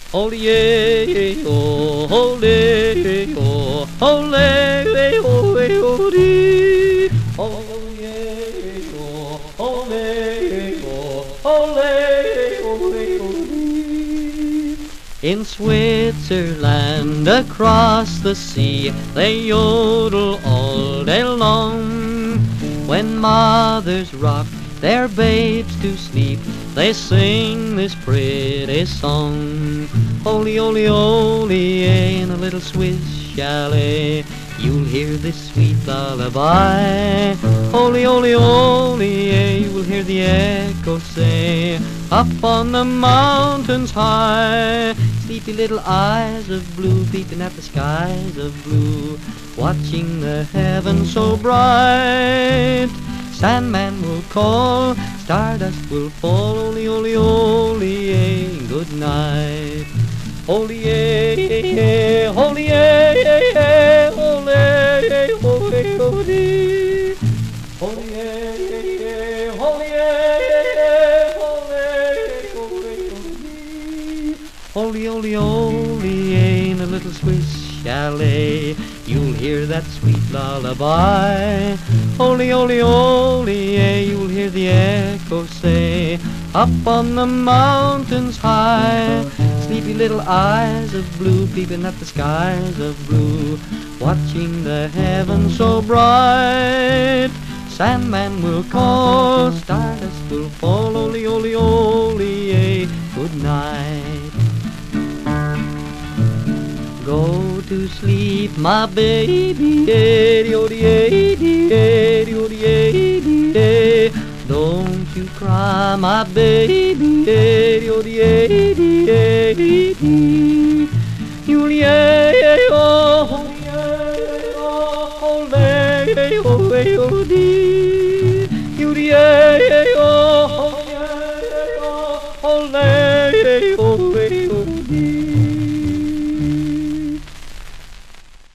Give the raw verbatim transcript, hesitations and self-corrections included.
Ole, oh, ole, oh, ole, ole, ole, ole, oh, ole, oh, ole, ole, ole. In Switzerland, across the sea, they yodel all day long. When mothers rock their babes to sleep, they sing this pretty song. Holy, holy, holy, in a little Swiss chalet, you'll hear this sweet lullaby. Holy, holy, holy, you will hear the echo say, up on the mountains high. Sleepy little eyes of blue, peeping at the skies of blue, watching the heavens so bright. Sandman will call, stardust will fall, holy, holy, holy, good night. Holy, holy, holy, holy, holy, holy, holy, holy, holy, holy, in a little Swiss chalet, you'll hear that sweet lullaby. Holy, holy, holy, you'll hear the echo say, up on the mountains high. Sleepy little eyes of blue, peeping at the skies of blue, watching the heavens so bright. Sandman will call, stardust will fall, holy, holy, holy, good night. Go to sleep, my baby, don't you cry, my baby, Julie, oh, oh,